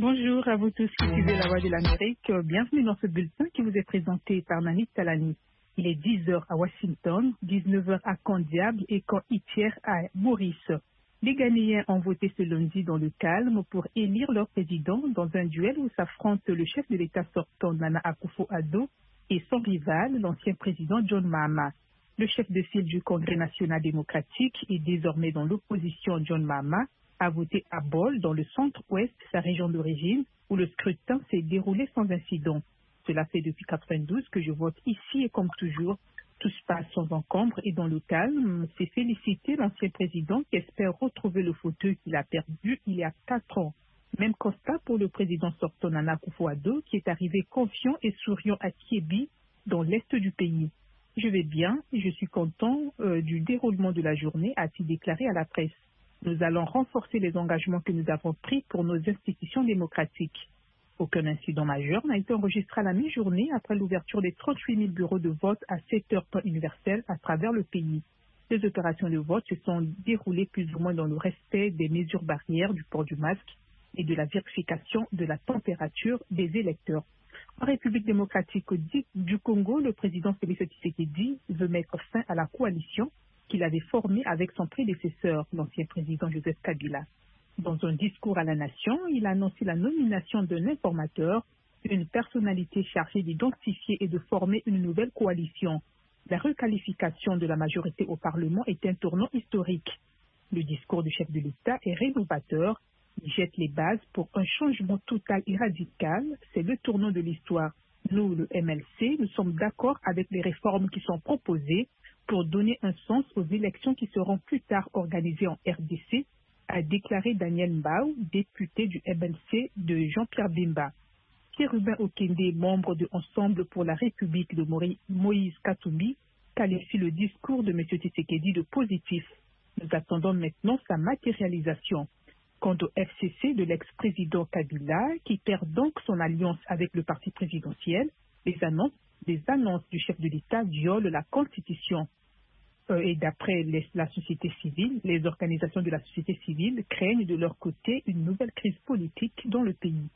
Bonjour à vous tous qui suivez la Voix de l'Amérique. Bienvenue dans ce bulletin qui vous est présenté par Nanit Talani. Il est 10 heures à Washington, 19 heures à Candiable et Camp Itier à Maurice. Les Ghanéens ont voté ce lundi dans le calme pour élire leur président dans un duel où s'affrontent le chef de l'État sortant Nana Akufo-Addo et son rival, l'ancien président John Mahama. Le chef de file du Congrès national démocratique et désormais dans l'opposition John Mahama a voté à Bol, dans le centre-ouest, sa région d'origine, où le scrutin s'est déroulé sans incident. Cela fait depuis 1992 que je vote ici et comme toujours, tout se passe sans encombre et dans le calme. C'est féliciter l'ancien président qui espère retrouver le fauteuil qu'il a perdu il y a 4 ans. Même constat pour le président sortant Nana Akufo-Addo qui est arrivé confiant et souriant à Kiebi, dans l'est du pays. Je vais bien et je suis content du déroulement de la journée, a-t-il déclaré à la presse. Nous allons renforcer les engagements que nous avons pris pour nos institutions démocratiques. Aucun incident majeur n'a été enregistré à la mi-journée après l'ouverture des 38 000 bureaux de vote à 7 heures temps universel à travers le pays. Les opérations de vote se sont déroulées plus ou moins dans le respect des mesures barrières du port du masque et de la vérification de la température des électeurs. En République démocratique du Congo, le président Félix Tshisekedi veut mettre fin à la coalition qu'il avait formée avec son prédécesseur, l'ancien président Joseph Kabila. Dans un discours à la nation, il a annoncé la nomination d'un informateur, une personnalité chargée d'identifier et de former une nouvelle coalition. La requalification de la majorité au Parlement est un tournant historique. Le discours du chef de l'État est rénovateur. Il jette les bases pour un changement total et radical. C'est le tournant de l'histoire. Nous, le MLC, nous sommes d'accord avec les réformes qui sont proposées pour donner un sens aux élections qui seront plus tard organisées en RDC, a déclaré Daniel Mbao, député du MLC de Jean-Pierre Bemba. Pierre-Ruben Okende, membre de Ensemble pour la République de Moïse Katumbi, qualifie le discours de M. Tshisekedi de positif. Nous attendons maintenant sa matérialisation. Quant au FCC de l'ex-président Kabila, qui perd donc son alliance avec le parti présidentiel, les annonces du chef de l'État violent la Constitution. Et d'après la société civile, les organisations de la société civile craignent de leur côté une nouvelle crise politique dans le pays.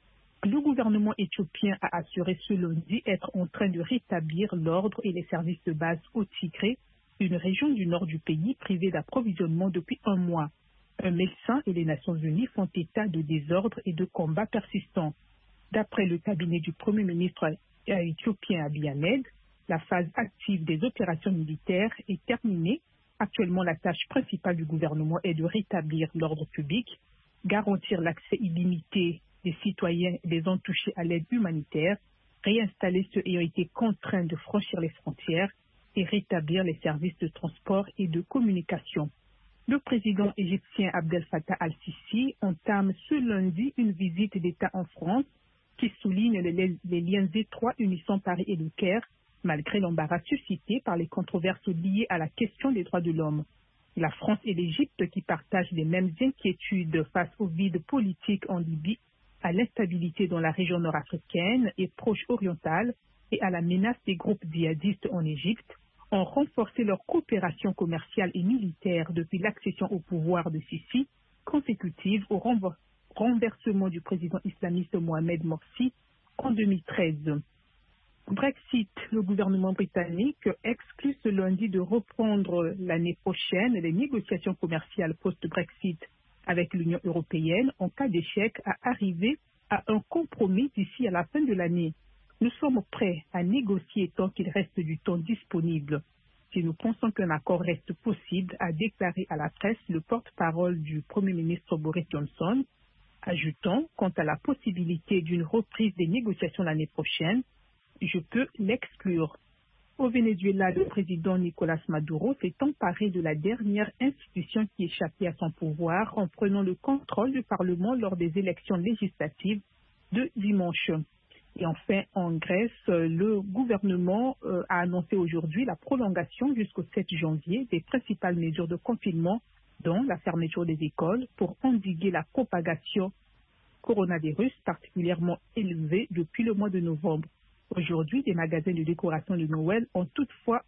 Le gouvernement éthiopien a assuré ce lundi être en train de rétablir l'ordre et les services de base au Tigré, une région du nord du pays privée d'approvisionnement depuis un mois. Un médecin et les Nations Unies font état de désordre et de combats persistants. D'après le cabinet du Premier ministre éthiopien Abiy Ahmed, la phase active des opérations militaires est terminée. Actuellement, la tâche principale du gouvernement est de rétablir l'ordre public, garantir l'accès illimité des citoyens et des zones touchées à l'aide humanitaire, réinstaller ceux ayant été contraints de franchir les frontières et rétablir les services de transport et de communication. Le président égyptien Abdel Fattah al-Sisi entame ce lundi une visite d'État en France qui souligne les liens étroits unissant Paris et le Caire, malgré l'embarras suscité par les controverses liées à la question des droits de l'homme. La France et l'Égypte, qui partagent les mêmes inquiétudes face au vide politique en Libye, à l'instabilité dans la région nord-africaine et proche-orientale et à la menace des groupes djihadistes en Égypte, ont renforcé leur coopération commerciale et militaire depuis l'accession au pouvoir de Sisi, consécutive au renversement du président islamiste Mohamed Morsi en 2013. Brexit, le gouvernement britannique exclut ce lundi de reprendre l'année prochaine les négociations commerciales post-Brexit avec l'Union européenne en cas d'échec à arriver à un compromis d'ici à la fin de l'année. Nous sommes prêts à négocier tant qu'il reste du temps disponible. Si nous pensons qu'un accord reste possible, a déclaré à la presse le porte-parole du Premier ministre Boris Johnson, ajoutant quant à la possibilité d'une reprise des négociations l'année prochaine, je peux l'exclure. Au Venezuela, le président Nicolás Maduro s'est emparé de la dernière institution qui échappait à son pouvoir en prenant le contrôle du Parlement lors des élections législatives de dimanche. Et enfin, en Grèce, le gouvernement a annoncé aujourd'hui la prolongation jusqu'au 7 janvier des principales mesures de confinement, dont la fermeture des écoles, pour endiguer la propagation coronavirus particulièrement élevée depuis le mois de novembre. Aujourd'hui, des magasins de décoration de Noël ont toutefois